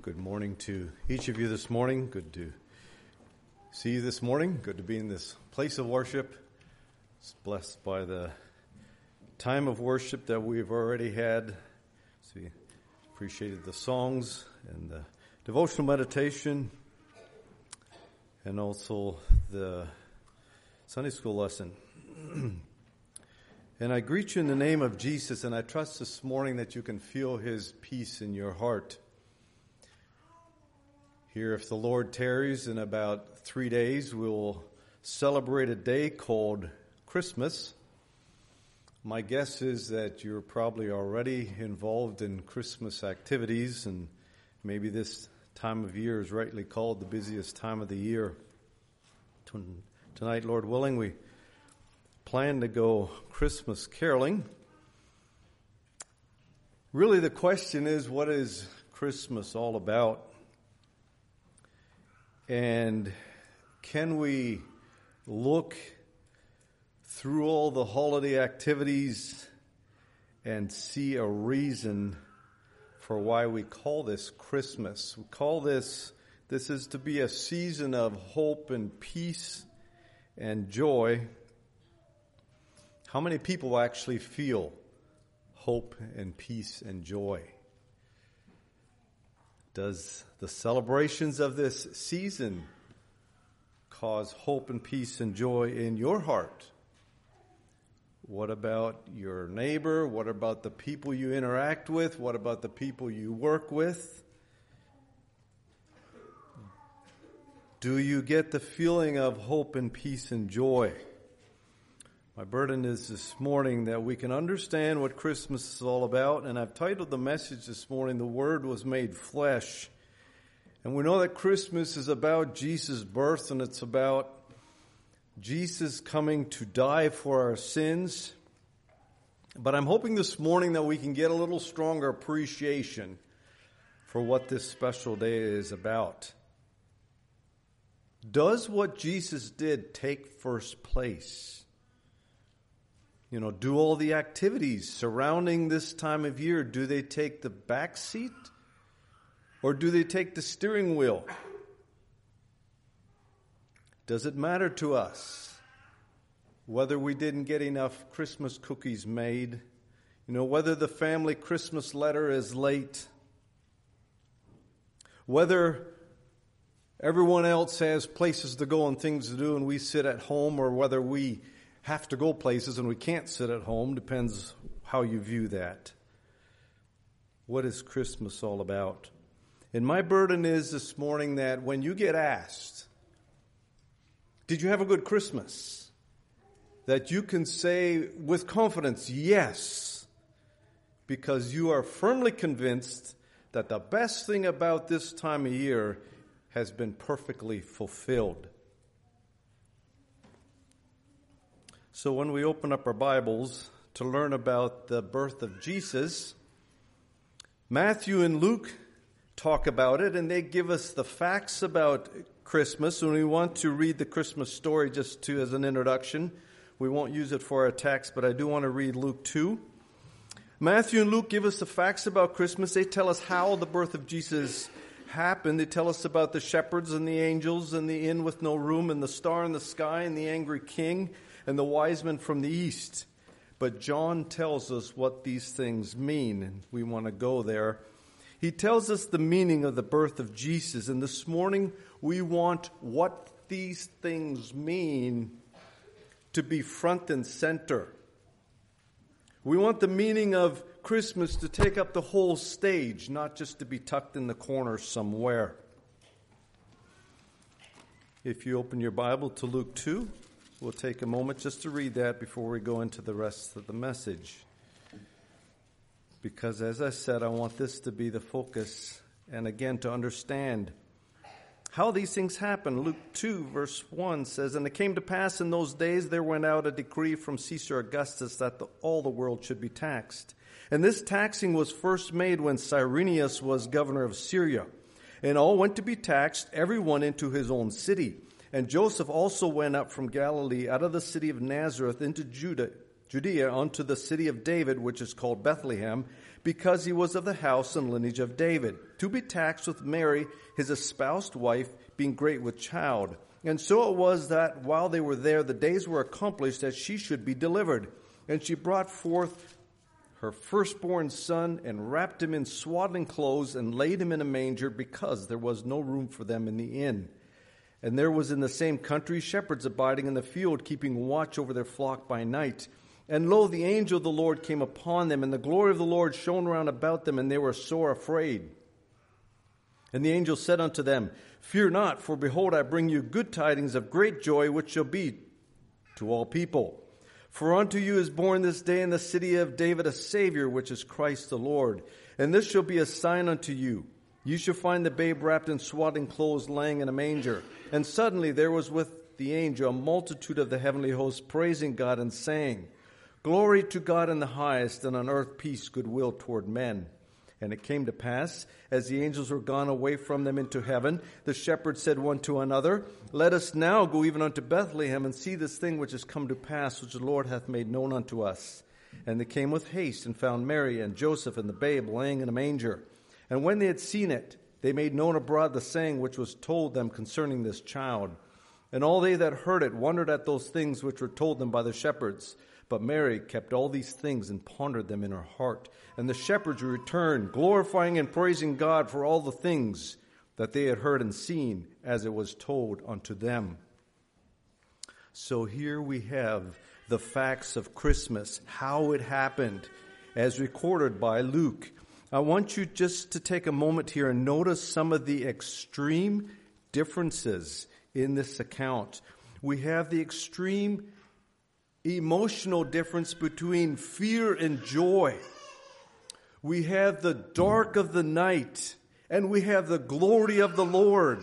Good morning to each of you this morning. Good to see you this morning. Good to be in this place of worship. It's blessed by the time of worship that we've already had. See, appreciated the songs and the devotional meditation and also the Sunday school lesson. And I greet you in the name of Jesus, and I trust this morning that you can feel His peace in your heart. Here, if the Lord tarries, in about 3 days, we'll celebrate a day called Christmas. My guess is that you're probably already involved in Christmas activities, and maybe this time of year is rightly called the busiest time of the year. Tonight, Lord willing, we plan to go Christmas caroling. Really, the question is, what is Christmas all about? And can we look through all the holiday activities and see a reason for why we call this Christmas? We call this is to be a season of hope and peace and joy. How many people actually feel hope and peace and joy? Does the celebrations of this season cause hope and peace and joy in your heart? What about your neighbor? What about the people you interact with? What about the people you work with? Do you get the feeling of hope and peace and joy? My burden is this morning that we can understand what Christmas is all about, and I've titled the message this morning, "The Word Was Made Flesh." And we know that Christmas is about Jesus' birth, and it's about Jesus coming to die for our sins. But I'm hoping this morning that we can get a little stronger appreciation for what this special day is about. Does what Jesus did take first place? Do all the activities surrounding this time of year, do they take the back seat or do they take the steering wheel? Does it matter to us whether we didn't get enough Christmas cookies made? Whether the family Christmas letter is late? Whether everyone else has places to go and things to do and we sit at home, or whether we have to go places and we can't sit at home, depends how you view that. What is Christmas all about? And my burden is this morning that when you get asked, did you have a good Christmas? That you can say with confidence, yes, because you are firmly convinced that the best thing about this time of year has been perfectly fulfilled. So when we open up our Bibles to learn about the birth of Jesus, Matthew and Luke talk about it, and they give us the facts about Christmas. And we want to read the Christmas story just as an introduction. We won't use it for our text, but I do want to read Luke 2. Matthew and Luke give us the facts about Christmas. They tell us how the birth of Jesus happened. They tell us about the shepherds and the angels and the inn with no room and the star in the sky and the angry king and the wise men from the east. But John tells us what these things mean, and we want to go there. He tells us the meaning of the birth of Jesus, and this morning we want what these things mean to be front and center. We want the meaning of Christmas to take up the whole stage, not just to be tucked in the corner somewhere. If you open your Bible to Luke 2, we'll take a moment just to read that before we go into the rest of the message. Because as I said, I want this to be the focus, and again to understand how these things happen. Luke 2 verse 1 says, "And it came to pass in those days there went out a decree from Caesar Augustus that all the world should be taxed. And this taxing was first made when Cyrenius was governor of Syria. And all went to be taxed, everyone into his own city. And Joseph also went up from Galilee out of the city of Nazareth into Judea unto the city of David, which is called Bethlehem, because he was of the house and lineage of David, to be taxed with Mary, his espoused wife, being great with child. And so it was that while they were there, the days were accomplished that she should be delivered. And she brought forth her firstborn son, and wrapped him in swaddling clothes, and laid him in a manger, because there was no room for them in the inn. And there was in the same country shepherds abiding in the field, keeping watch over their flock by night. And lo, the angel of the Lord came upon them, and the glory of the Lord shone round about them, and they were sore afraid. And the angel said unto them, Fear not, for behold, I bring you good tidings of great joy, which shall be to all people. For unto you is born this day in the city of David a Savior, which is Christ the Lord. And this shall be a sign unto you. You shall find the babe wrapped in swaddling clothes, lying in a manger. And suddenly there was with the angel a multitude of the heavenly hosts, praising God and saying, Glory to God in the highest, and on earth peace, goodwill toward men. And it came to pass, as the angels were gone away from them into heaven, the shepherds said one to another, Let us now go even unto Bethlehem, and see this thing which is come to pass, which the Lord hath made known unto us. And they came with haste, and found Mary and Joseph and the babe laying in a manger. And when they had seen it, they made known abroad the saying which was told them concerning this child. And all they that heard it wondered at those things which were told them by the shepherds. But Mary kept all these things and pondered them in her heart. And the shepherds returned, glorifying and praising God for all the things that they had heard and seen, as it was told unto them. So here we have the facts of Christmas, how it happened, as recorded by Luke. I want you just to take a moment here and notice some of the extreme differences in this account. We have the extreme emotional difference between fear and joy. We have the dark of the night, and we have the glory of the Lord.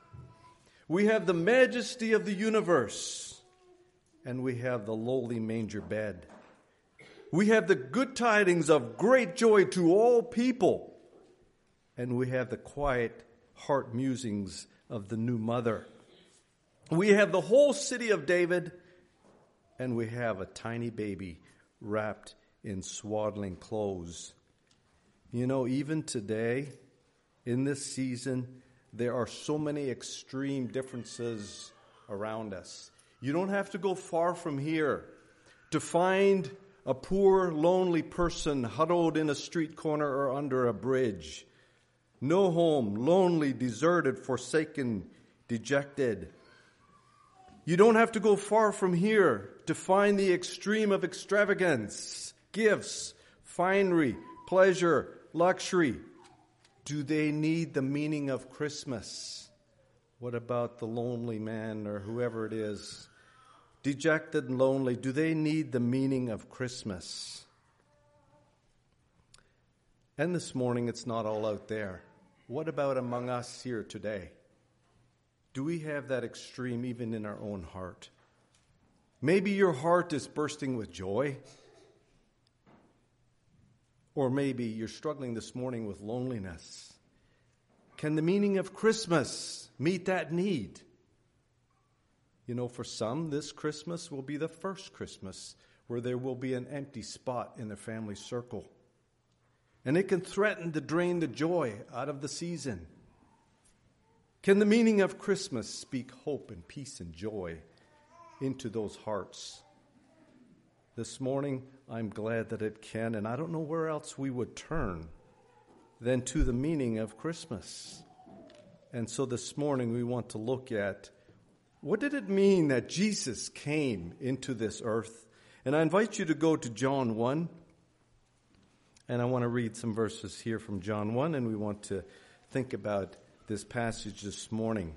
We have the majesty of the universe, and we have the lowly manger bed. We have the good tidings of great joy to all people, and we have the quiet heart musings of the new mother. We have the whole city of David, and we have a tiny baby wrapped in swaddling clothes. You know, even today, in this season, there are so many extreme differences around us. You don't have to go far from here to find a poor, lonely person huddled in a street corner or under a bridge. No home, lonely, deserted, forsaken, dejected. You don't have to go far from here to find the extreme of extravagance, gifts, finery, pleasure, luxury. Do they need the meaning of Christmas? What about the lonely man or whoever it is? Dejected and lonely, do they need the meaning of Christmas? And this morning, it's not all out there. What about among us here today? Do we have that extreme even in our own heart? Maybe your heart is bursting with joy. Or maybe you're struggling this morning with loneliness. Can the meaning of Christmas meet that need? You know, for some, this Christmas will be the first Christmas where there will be an empty spot in the family circle. And it can threaten to drain the joy out of the season. Can the meaning of Christmas speak hope and peace and joy into those hearts? This morning, I'm glad that it can, and I don't know where else we would turn than to the meaning of Christmas. And so this morning, we want to look at what did it mean that Jesus came into this earth? And I invite you to go to John 1. And I want to read some verses here from John 1, and we want to think about this passage this morning.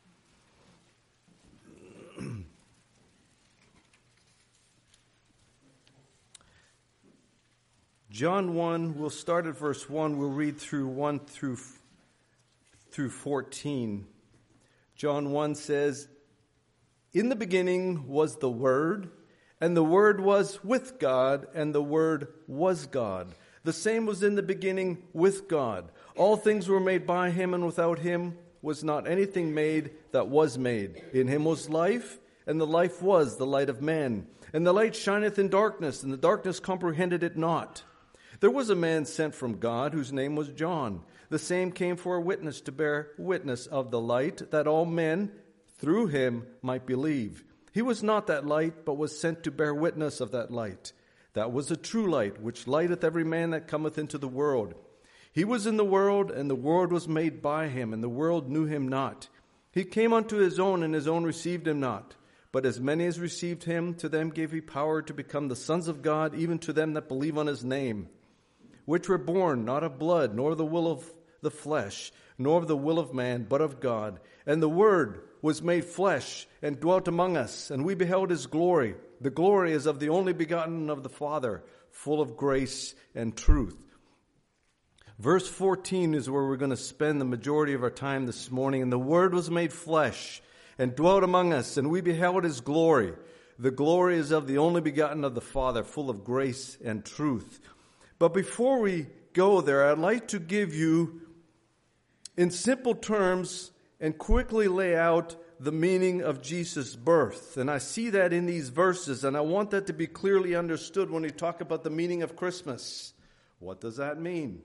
John 1, we'll start at verse 1. We'll read through 1 through 14. John 1 says, In the beginning was the Word, and the Word was with God, and the Word was God. The same was in the beginning with God. All things were made by Him, and without Him was not anything made that was made. In Him was life, and the life was the light of men. And the light shineth in darkness, and the darkness comprehended it not. There was a man sent from God, whose name was John. The same came for a witness, to bear witness of the light, that all men through him might believe. He was not that light, but was sent to bear witness of that light. That was the true light, which lighteth every man that cometh into the world. He was in the world, and the world was made by him, and the world knew him not. He came unto his own, and his own received him not. But as many as received him, to them gave he power to become the sons of God, even to them that believe on his name, which were born not of blood, nor of the will of the flesh, nor of the will of man, but of God. And the Word was made flesh, and dwelt among us, and we beheld his glory. The glory is of the only begotten of the Father, full of grace and truth. Verse 14 is where we're going to spend the majority of our time this morning. And the Word was made flesh, and dwelt among us, and we beheld his glory. The glory is of the only begotten of the Father, full of grace and truth. But before we go there, I'd like to give you, in simple terms, and quickly lay out the meaning of Jesus' birth. And I see that in these verses, and I want that to be clearly understood when we talk about the meaning of Christmas. What does that mean?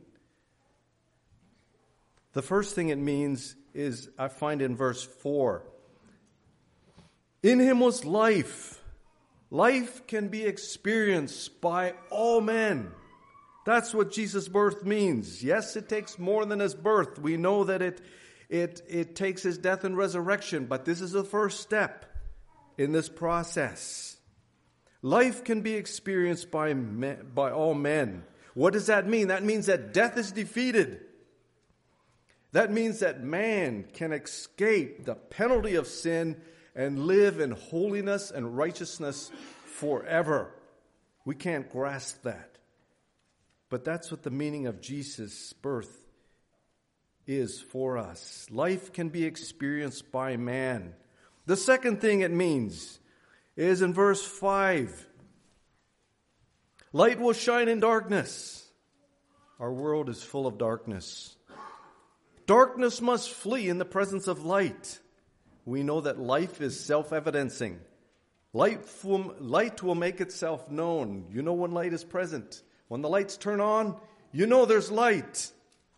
The first thing it means is, I find in verse 4. In him was life. Life can be experienced by all men. That's what Jesus' birth means. Yes, it takes more than his birth. We know that it takes his death and resurrection, but this is the first step in this process. Life can be experienced by all men. What does that mean? That means that death is defeated. That means that man can escape the penalty of sin and live in holiness and righteousness forever. We can't grasp that. But that's what the meaning of Jesus' birth is for us. Life can be experienced by man. The second thing it means is in verse 5. Light will shine in darkness. Our world is full of darkness. Darkness must flee in the presence of light. We know that life is self-evidencing. Light will make itself known. You know when light is present. When the lights turn on, you know there's light.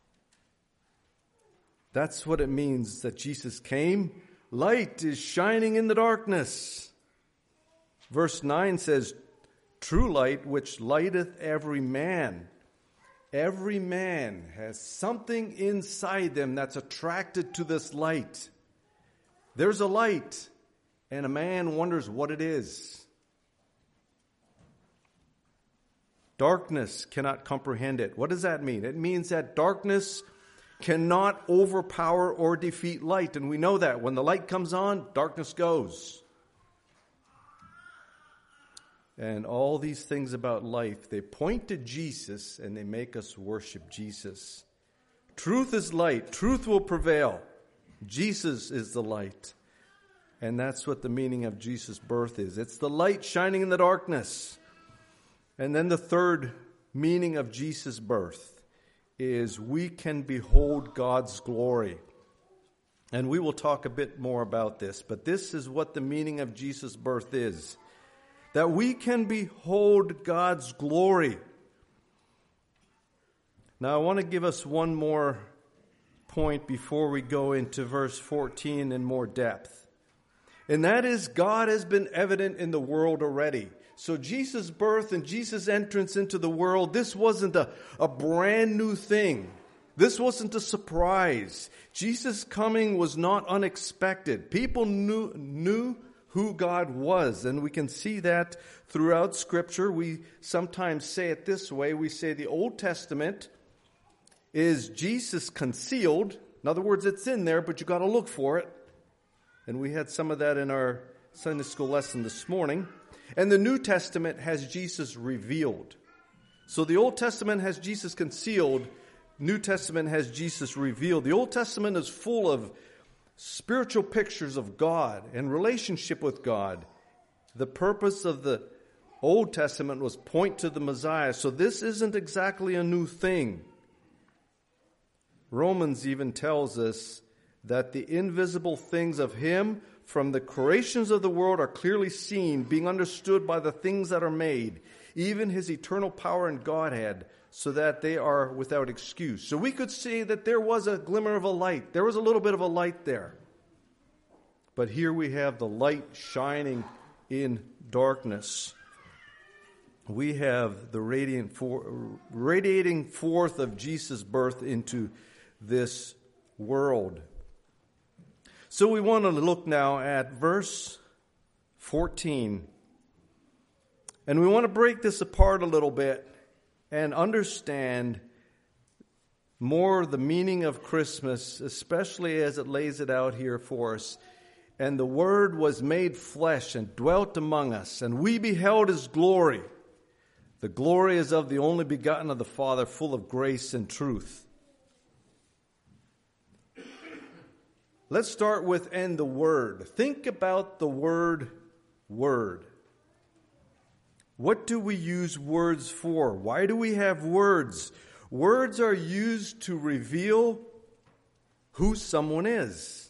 That's what it means that Jesus came. Light is shining in the darkness. Verse 9 says, true light which lighteth every man. Every man has something inside them that's attracted to this light. There's a light, and a man wonders what it is. Darkness cannot comprehend it. What does that mean? It means that darkness cannot overpower or defeat light. And we know that when the light comes on, darkness goes. And all these things about life, they point to Jesus and they make us worship Jesus. Truth is light. Truth will prevail. Jesus is the light. And that's what the meaning of Jesus' birth is. It's the light shining in the darkness. And then the third meaning of Jesus' birth is we can behold God's glory. And we will talk a bit more about this, but this is what the meaning of Jesus' birth is. That we can behold God's glory. Now I want to give us one more point before we go into verse 14 in more depth. And that is, God has been evident in the world already. So Jesus' birth and Jesus' entrance into the world, this wasn't a brand new thing. This wasn't a surprise. Jesus' coming was not unexpected. People knew who God was, and we can see that throughout Scripture. We sometimes say it this way. We say the Old Testament is Jesus concealed. In other words, it's in there, but you got to look for it. And we had some of that in our Sunday school lesson this morning. And the New Testament has Jesus revealed. So the Old Testament has Jesus concealed. New Testament has Jesus revealed. The Old Testament is full of spiritual pictures of God and relationship with God. The purpose of the Old Testament was point to the Messiah. So this isn't exactly a new thing. Romans even tells us that the invisible things of Him from the creations of the world are clearly seen, being understood by the things that are made, even his eternal power and Godhead, so that they are without excuse. So we could see that there was a glimmer of a light. There was a little bit of a light there. But here we have the light shining in darkness. We have the radiating forth of Jesus' birth into this world. So we want to look now at verse 14. And we want to break this apart a little bit and understand more the meaning of Christmas, especially as it lays it out here for us. And the Word was made flesh and dwelt among us, and we beheld his glory. The glory is of the only begotten of the Father, full of grace and truth. Let's start with "and the Word." Think about the word "word." What do we use words for? Why do we have words? Words are used to reveal who someone is.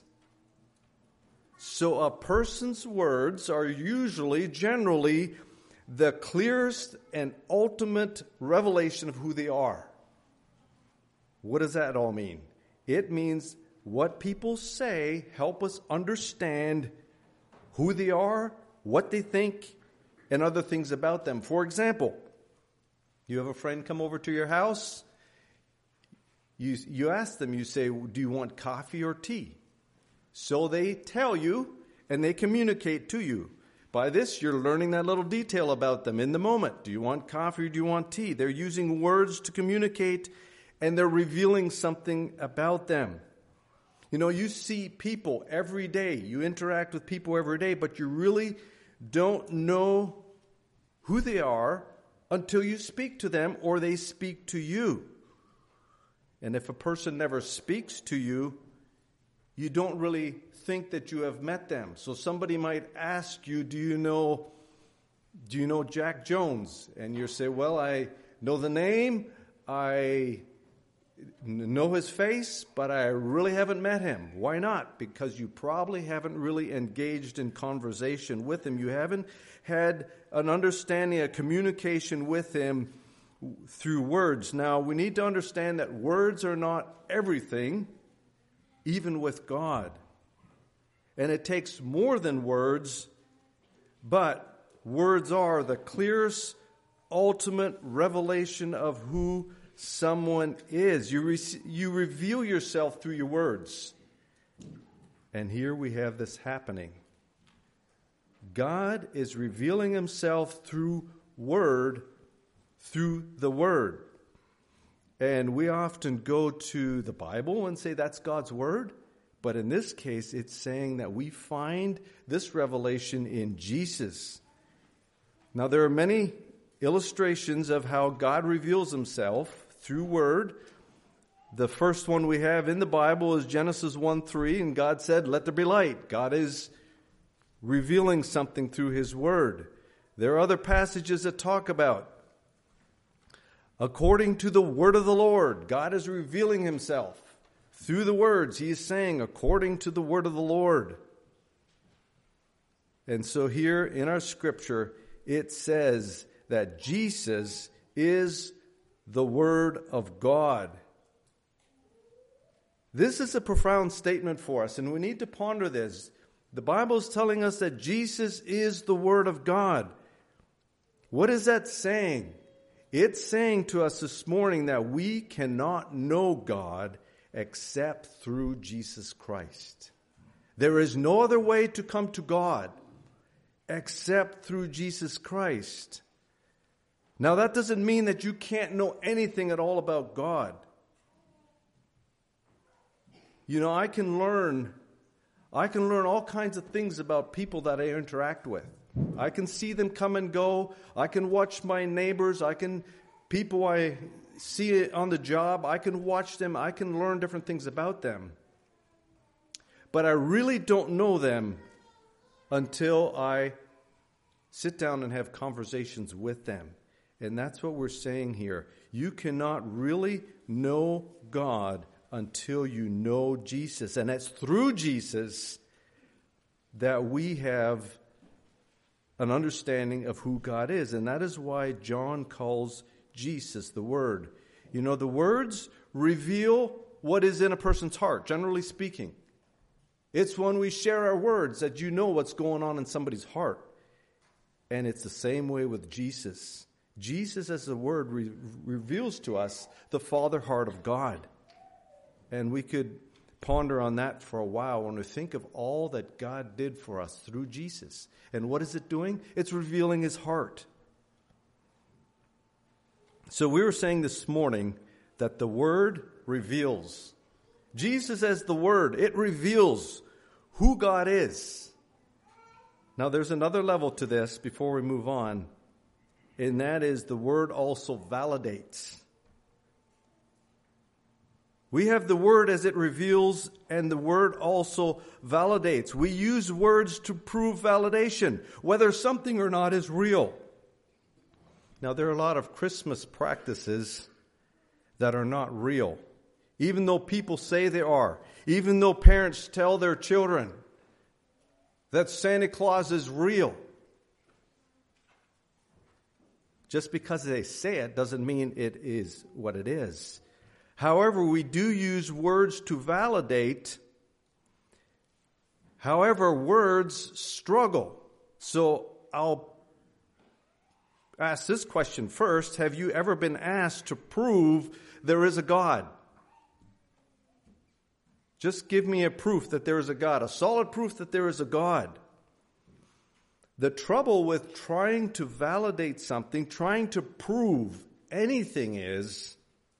So a person's words are generally, the clearest and ultimate revelation of who they are. What does that all mean? It means what people say help us understand who they are, what they think, and other things about them. For example, you have a friend come over to your house. You ask them, you say, do you want coffee or tea? So they tell you, and they communicate to you. By this, you're learning that little detail about them in the moment. Do you want coffee or do you want tea? They're using words to communicate, and they're revealing something about them. You know, you see people every day. You interact with people every day, but you really don't know who they are until you speak to them or they speak to you. And if a person never speaks to you, you don't really think that you have met them. So somebody might ask you, do you know Jack Jones? And you say, well, I know the name, I know his face, but I really haven't met him. Why not? Because you probably haven't really engaged in conversation with him. You haven't had an understanding, a communication with him through words. Now, we need to understand that words are not everything, even with God. And it takes more than words, but words are the clearest, ultimate revelation of who someone is. You reveal yourself through your words. And here we have this happening. God is revealing himself through the Word. And we often go to the Bible and say that's God's Word. But in this case, it's saying that we find this revelation in Jesus. Now, there are many illustrations of how God reveals himself through Word. The first one we have in the Bible is Genesis 1:3, and God said, "Let there be light." God is revealing something through his Word. There are other passages that talk about according to the word of the Lord. God is revealing himself through the words. He is saying, according to the word of the Lord. And so here in our scripture, it says that Jesus is the Word of God. This is a profound statement for us, and we need to ponder this. The Bible is telling us that Jesus is the Word of God. What is that saying? It's saying to us this morning that we cannot know God except through Jesus Christ. There is no other way to come to God except through Jesus Christ. Now, that doesn't mean that you can't know anything at all about God. You know, I can learn all kinds of things about people that I interact with. I can see them come and go. I can watch my neighbors. People I see on the job. I can watch them. I can learn different things about them. But I really don't know them until I sit down and have conversations with them. And that's what we're saying here. You cannot really know God until you know Jesus. And it's through Jesus that we have an understanding of who God is. And that is why John calls Jesus the Word. You know, the words reveal what is in a person's heart, generally speaking. It's when we share our words that you know what's going on in somebody's heart. And it's the same way with Jesus. Jesus, as the Word, reveals to us the Father heart of God. And we could ponder on that for a while when we think of all that God did for us through Jesus. And what is it doing? It's revealing His heart. So we were saying this morning that the Word reveals. Jesus as the Word, it reveals who God is. Now there's another level to this before we move on, and that is the Word also validates. We have the Word as it reveals, and the Word also validates. We use words to prove validation, whether something or not is real. Now, there are a lot of Christmas practices that are not real, even though people say they are, even though parents tell their children that Santa Claus is real. Just because they say it doesn't mean it is what it is. However, we do use words to validate. However, words struggle. So I'll ask this question first. Have you ever been asked to prove there is a God? Just give me a proof that there is a God, a solid proof that there is a God. The trouble with trying to validate something, trying to prove anything is,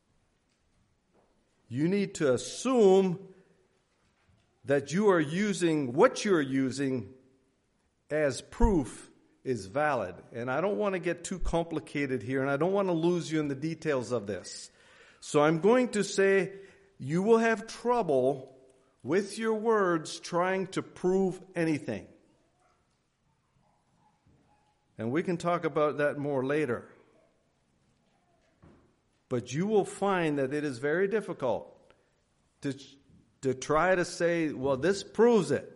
you need to assume that you are using what you're using as proof is valid. And I don't want to get too complicated here, and I don't want to lose you in the details of this. So I'm going to say you will have trouble with your words trying to prove anything. And we can talk about that more later. But you will find that it is very difficult to try to say, well, this proves it.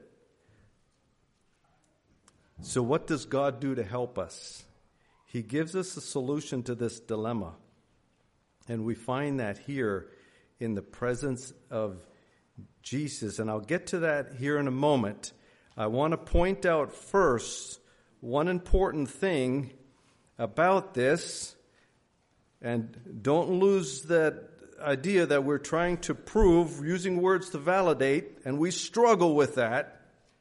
So what does God do to help us? He gives us a solution to this dilemma. And we find that here in the presence of Jesus. And I'll get to that here in a moment. I want to point out first one important thing about this. And don't lose that idea that we're trying to prove using words to validate, and we struggle with that.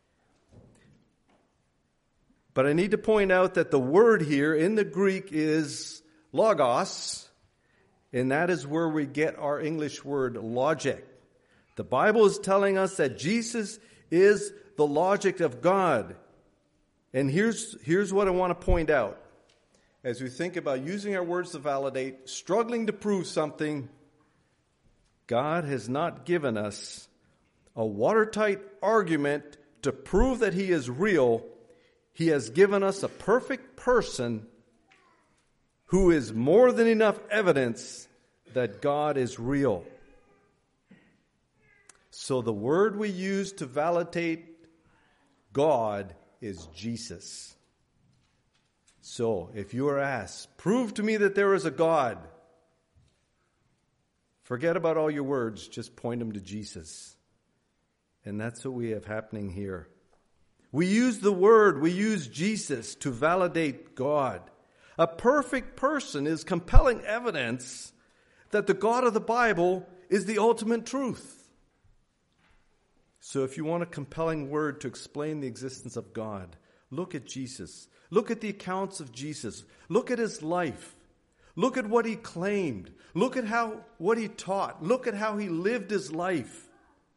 But I need to point out that the word here in the Greek is logos, and that is where we get our English word logic. The Bible is telling us that Jesus is the logic of God. And here's what I want to point out. As we think about using our words to validate, struggling to prove something, God has not given us a watertight argument to prove that He is real. He has given us a perfect person who is more than enough evidence that God is real. So the word we use to validate God is Jesus. So, if you are asked, prove to me that there is a God, forget about all your words, just point them to Jesus. And that's what we have happening here. We use the word, we use Jesus to validate God. A perfect person is compelling evidence that the God of the Bible is the ultimate truth. So if you want a compelling word to explain the existence of God, look at Jesus. Look at the accounts of Jesus. Look at His life. Look at what He claimed. Look at what He taught. Look at how He lived His life.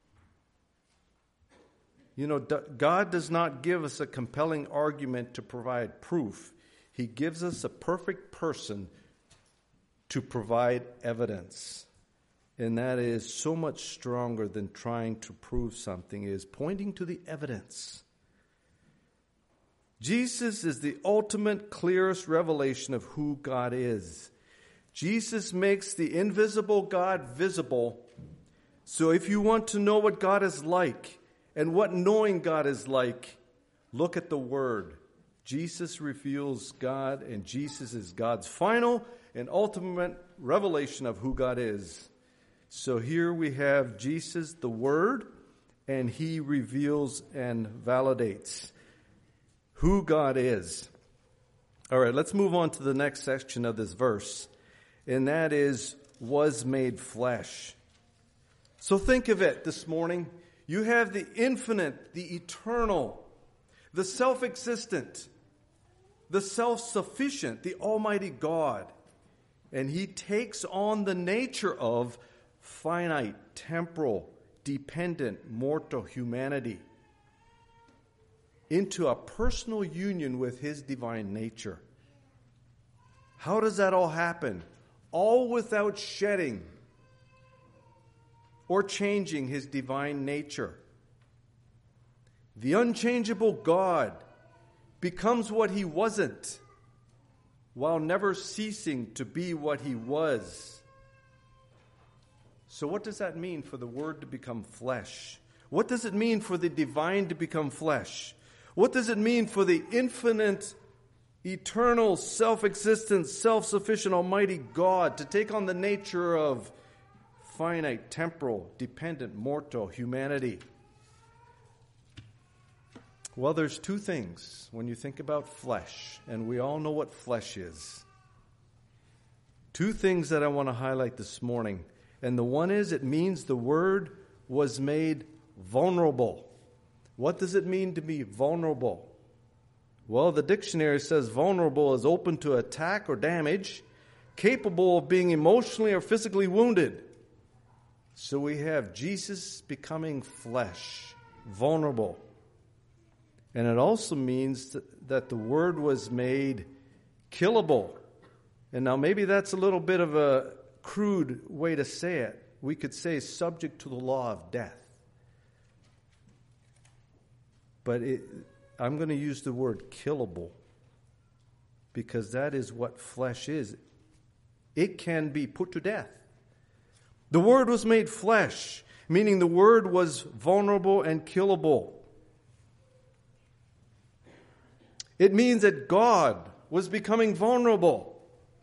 You know, God does not give us a compelling argument to provide proof. He gives us a perfect person to provide evidence. And that is so much stronger than trying to prove something, is pointing to the evidence. Jesus is the ultimate, clearest revelation of who God is. Jesus makes the invisible God visible. So if you want to know what God is like and what knowing God is like, Look at the Word. Jesus reveals God, and Jesus is God's final and ultimate revelation of who God is. So here we have Jesus, the Word, and He reveals and validates who God is. All right, let's move on to the next section of this verse, and that is, was made flesh. So think of it this morning. You have the infinite, the eternal, the self-existent, the self-sufficient, the Almighty God. And He takes on the nature of finite, temporal, dependent, mortal humanity into a personal union with His divine nature. How does that all happen? All without shedding or changing His divine nature. The unchangeable God becomes what He wasn't, while never ceasing to be what He was. So what does that mean for the Word to become flesh? What does it mean for the divine to become flesh? What does it mean for the infinite, eternal, self-existent, self-sufficient, almighty God to take on the nature of finite, temporal, dependent, mortal humanity? Well, there's two things when you think about flesh, and we all know what flesh is. Two things that I want to highlight this morning. And the one is, it means the Word was made vulnerable. What does it mean to be vulnerable? Well, the dictionary says vulnerable is open to attack or damage, capable of being emotionally or physically wounded. So we have Jesus becoming flesh, vulnerable. And it also means that the Word was made killable. And now maybe that's a little bit of a crude way to say it. We could say subject to the law of death. But I'm going to use the word killable because that is what flesh is. It can be put to death. The Word was made flesh, meaning the Word was vulnerable and killable. It means that God was becoming vulnerable.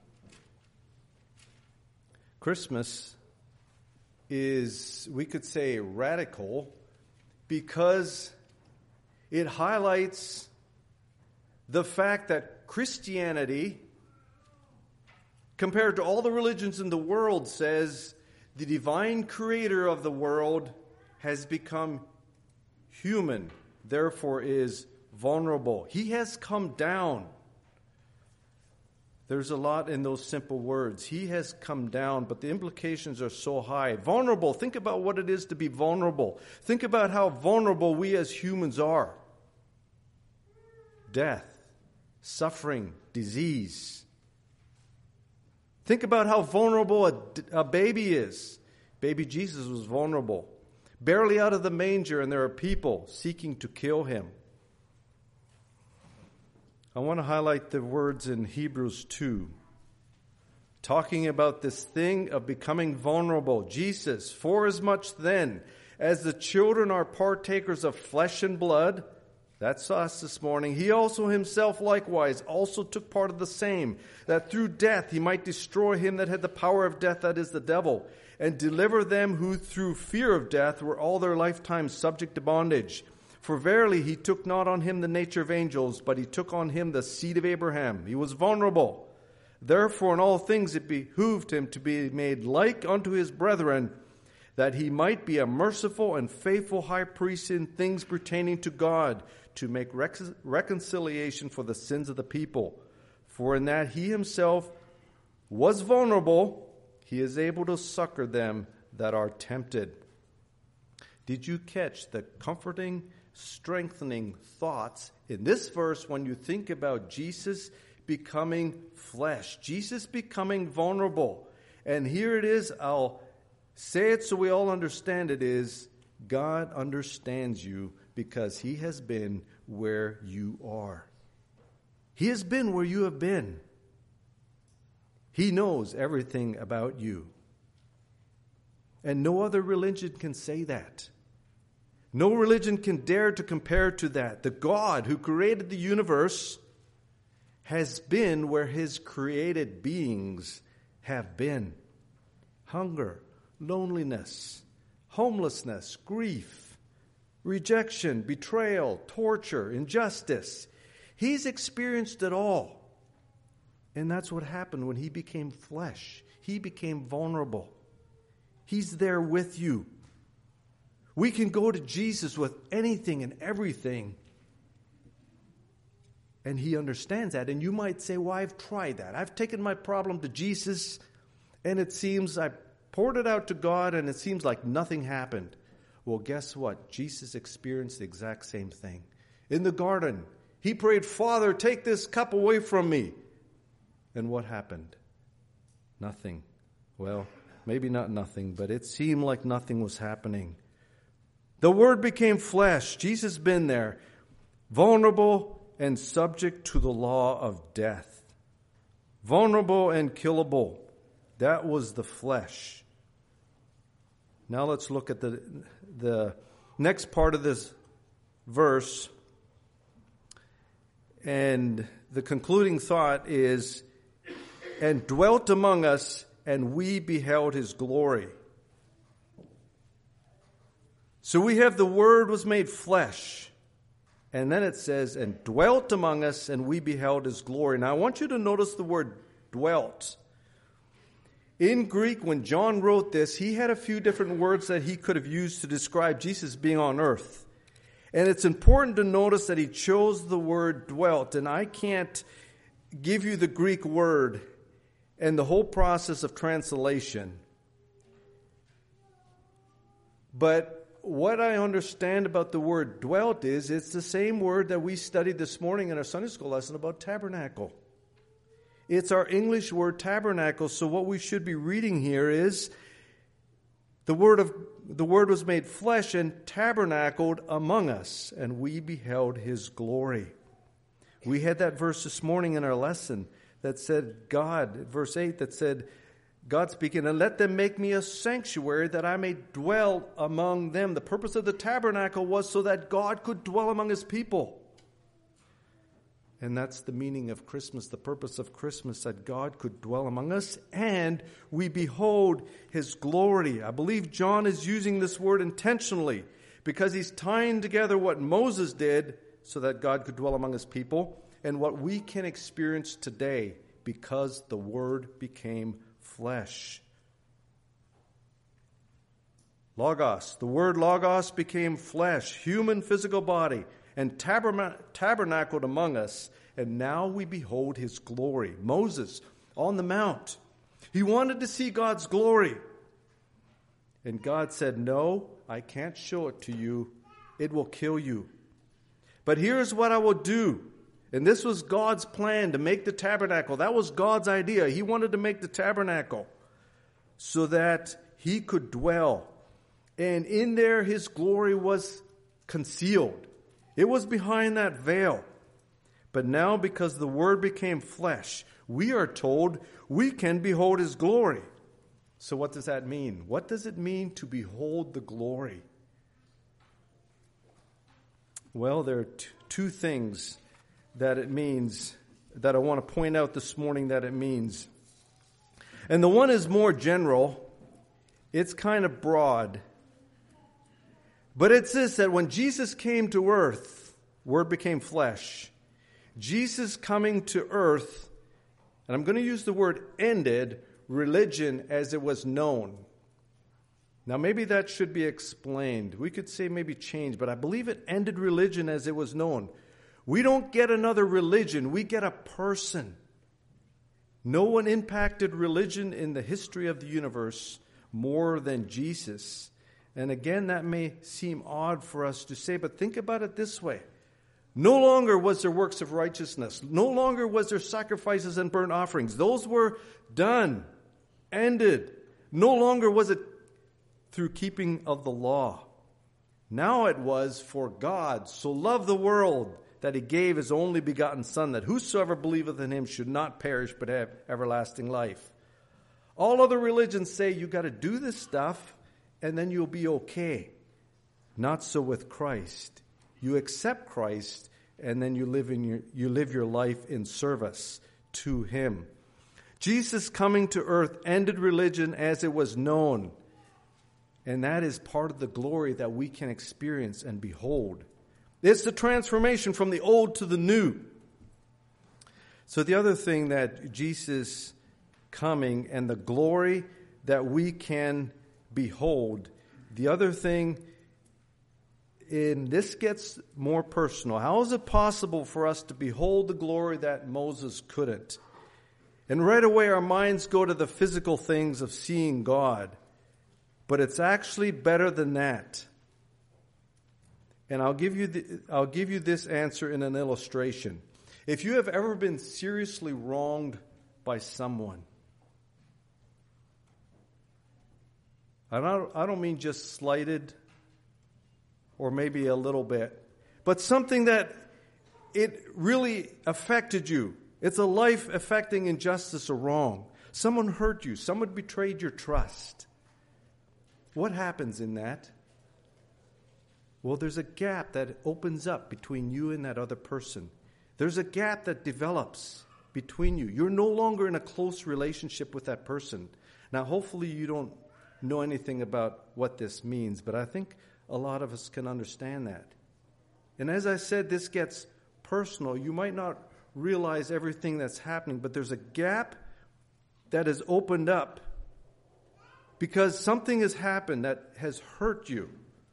Christmas is, we could say, radical because it highlights the fact that Christianity, compared to all the religions in the world, says the divine creator of the world has become human, therefore is vulnerable. He has come down. There's a lot in those simple words. He has come down, but the implications are so high. Vulnerable. Think about what it is to be vulnerable. Think about how vulnerable we as humans are. Death, suffering, disease. Think about how vulnerable a baby is. Baby Jesus was vulnerable. Barely out of the manger, and there are people seeking to kill him. I want to highlight the words in Hebrews 2, talking about this thing of becoming vulnerable. Jesus, forasmuch then as the children are partakers of flesh and blood, that's us this morning, he also himself likewise also took part of the same, that through death he might destroy him that had the power of death, that is the devil, and deliver them who through fear of death were all their lifetime subject to bondage. For verily he took not on him the nature of angels, but he took on him the seed of Abraham. He was vulnerable. Therefore in all things it behooved him to be made like unto his brethren, that he might be a merciful and faithful high priest in things pertaining to God, to make reconciliation for the sins of the people. For in that he himself was vulnerable, he is able to succor them that are tempted. Did you catch the comforting, strengthening thoughts in this verse when you think about Jesus becoming flesh, Jesus becoming vulnerable? And here it is, I'll say it so we all understand it, is God understands you because he has been where you are. He has been where you have been. He knows everything about you. And no other religion can say that. No religion can dare to compare to that. The God who created the universe has been where his created beings have been. Hunger, loneliness, homelessness, grief, rejection, betrayal, torture, injustice. He's experienced it all. And that's what happened when he became flesh. He became vulnerable. He's there with you. We can go to Jesus with anything and everything. And he understands that. And you might say, well, I've tried that. I've taken my problem to Jesus, and it seems I poured it out to God, and it seems like nothing happened. Well, guess what? Jesus experienced the exact same thing. In the garden, he prayed, Father, take this cup away from me. And what happened? Nothing. Well, maybe not nothing, but it seemed like nothing was happening. The Word became flesh. Jesus has been there, vulnerable and subject to the law of death. Vulnerable and killable. That was the flesh. Now let's look at the next part of this verse. And the concluding thought is, and dwelt among us, and we beheld his glory. So we have the Word was made flesh. And then it says, and dwelt among us, and we beheld his glory. Now I want you to notice the word dwelt. In Greek, when John wrote this, he had a few different words that he could have used to describe Jesus being on earth. And it's important to notice that he chose the word dwelt. And I can't give you the Greek word and the whole process of translation. But what I understand about the word dwelt is it's the same word that we studied this morning in our Sunday school lesson about tabernacle. It's our English word tabernacle. So what we should be reading here is the word was made flesh and tabernacled among us, and we beheld his glory. We had that verse this morning in our lesson that said God, verse 8, that said, God speaking, and let them make me a sanctuary that I may dwell among them. The purpose of the tabernacle was so that God could dwell among his people. And that's the meaning of Christmas, the purpose of Christmas, that God could dwell among us and we behold his glory. I believe John is using this word intentionally because he's tying together what Moses did so that God could dwell among his people and what we can experience today because the Word became flesh. Logos. The word logos became flesh, human physical body, and tabernacled among us. And now we behold his glory. Moses on the mount. He wanted to see God's glory. And God said, no, I can't show it to you. It will kill you. But here's what I will do. And this was God's plan to make the tabernacle. That was God's idea. He wanted to make the tabernacle so that he could dwell. And in there his glory was concealed. It was behind that veil. But now because the Word became flesh, we are told we can behold his glory. So what does that mean? What does it mean to behold the glory? Well, there are two things that it means that I want to point out this morning that it means. And the one is more general. It's kind of broad. But it's this, that when Jesus came to earth, Word became flesh. Jesus coming to earth, and I'm going to use the word ended, religion as it was known. Now maybe that should be explained. We could say maybe changed, but I believe it ended religion as it was known. We don't get another religion, we get a person. No one impacted religion in the history of the universe more than Jesus. And again, that may seem odd for us to say, but think about it this way. No longer was there works of righteousness. No longer was there sacrifices and burnt offerings. Those were done, ended. No longer was it through keeping of the law. Now it was for God so loved the world that he gave his only begotten Son, that whosoever believeth in him should not perish but have everlasting life. All other religions say you got to do this stuff and then you'll be okay. Not so with Christ. You accept Christ, and then you live your life in service to him. Jesus coming to earth ended religion as it was known. And that is part of the glory that we can experience and behold. It's the transformation from the old to the new. So the other thing that Jesus coming and the glory that we can behold, the other thing, and this gets more personal. How is it possible for us to behold the glory that Moses couldn't? And right away our minds go to the physical things of seeing God. But it's actually better than that. And I'll give you this answer in an illustration. If you have ever been seriously wronged by someone, I don't mean just slighted or maybe a little bit, but something that it really affected you. It's a life-affecting injustice or wrong. Someone hurt you. Someone betrayed your trust. What happens in that? Well, there's a gap that opens up between you and that other person. There's a gap that develops between you. You're no longer in a close relationship with that person. Now, hopefully you don't know anything about what this means, but I think a lot of us can understand that. And as I said, this gets personal. You might not realize everything that's happening, but there's a gap that has opened up because something has happened that has hurt you.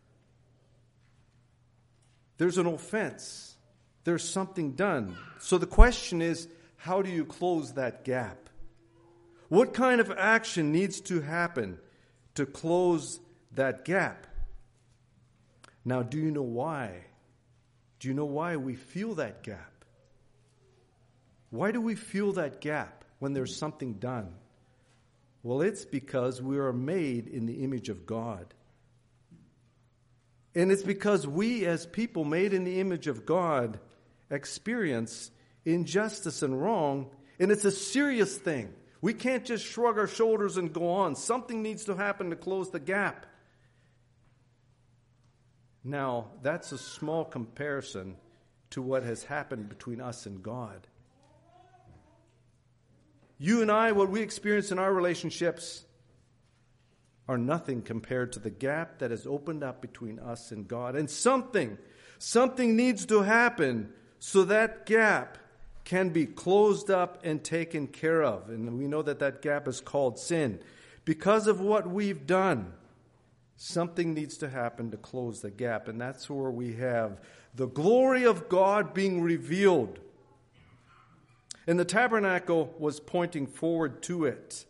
There's an offense. There's something done. So the question is, how do you close that gap? What kind of action needs to happen to close that gap? Now, do you know why? Do you know why we feel that gap? Why do we feel that gap when there's something done? Well, it's because we are made in the image of God. And it's because we, as people made in the image of God, experience injustice and wrong, and it's a serious thing. We can't just shrug our shoulders and go on. Something needs to happen to close the gap. Now, that's a small comparison to what has happened between us and God. You and I, what we experience in our relationships, are nothing compared to the gap that has opened up between us and God. And something needs to happen so that gap can be closed up and taken care of. And we know that that gap is called sin. Because of what we've done, something needs to happen to close the gap. And that's where we have the glory of God being revealed. And the tabernacle was pointing forward to it.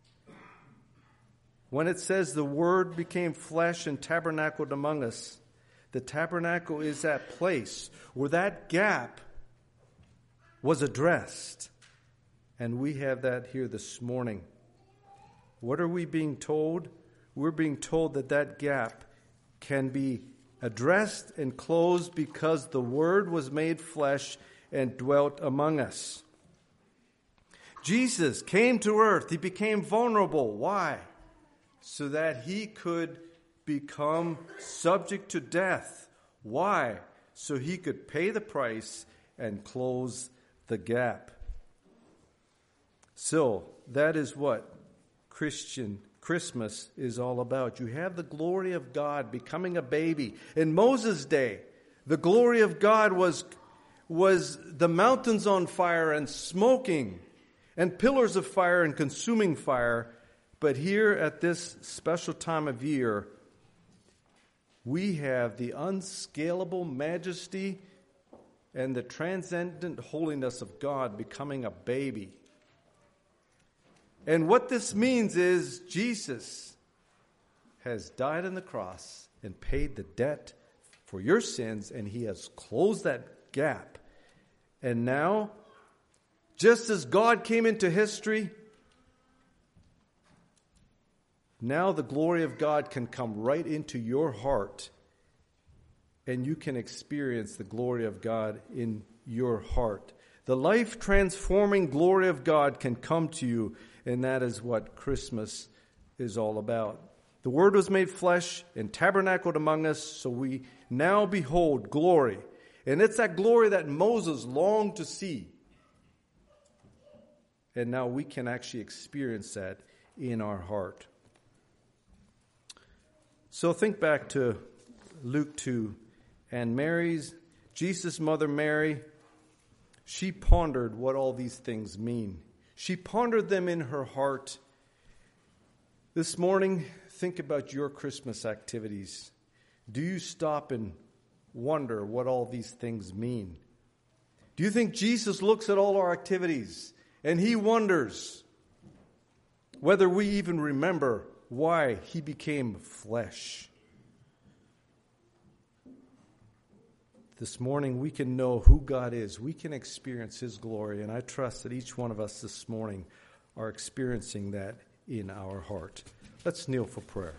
When it says the Word became flesh and tabernacled among us, the tabernacle is that place where that gap was addressed. And we have that here this morning. What are we being told? We're being told that that gap can be addressed and closed because the Word was made flesh and dwelt among us. Jesus came to earth. He became vulnerable. Why? So that he could become subject to death. Why? So he could pay the price and close the gap. So that is what Christmas is all about. You have the glory of God becoming a baby. In Moses' day, the glory of God was the mountains on fire and smoking, and pillars of fire and consuming fire. But here at this special time of year, we have the unscalable majesty and the transcendent holiness of God becoming a baby. And what this means is Jesus has died on the cross and paid the debt for your sins, and he has closed that gap. And now, just as God came into history, now the glory of God can come right into your heart, and you can experience the glory of God in your heart. The life-transforming glory of God can come to you, and that is what Christmas is all about. The Word was made flesh and tabernacled among us, so we now behold glory. And it's that glory that Moses longed to see. And now we can actually experience that in our heart. So think back to Luke 2. And Mary's, Jesus' mother Mary, she pondered what all these things mean. She pondered them in her heart. This morning, think about your Christmas activities. Do you stop and wonder what all these things mean? Do you think Jesus looks at all our activities and he wonders whether we even remember why he became flesh? This morning we can know who God is. We can experience his glory, and I trust that each one of us this morning are experiencing that in our heart. Let's kneel for prayer.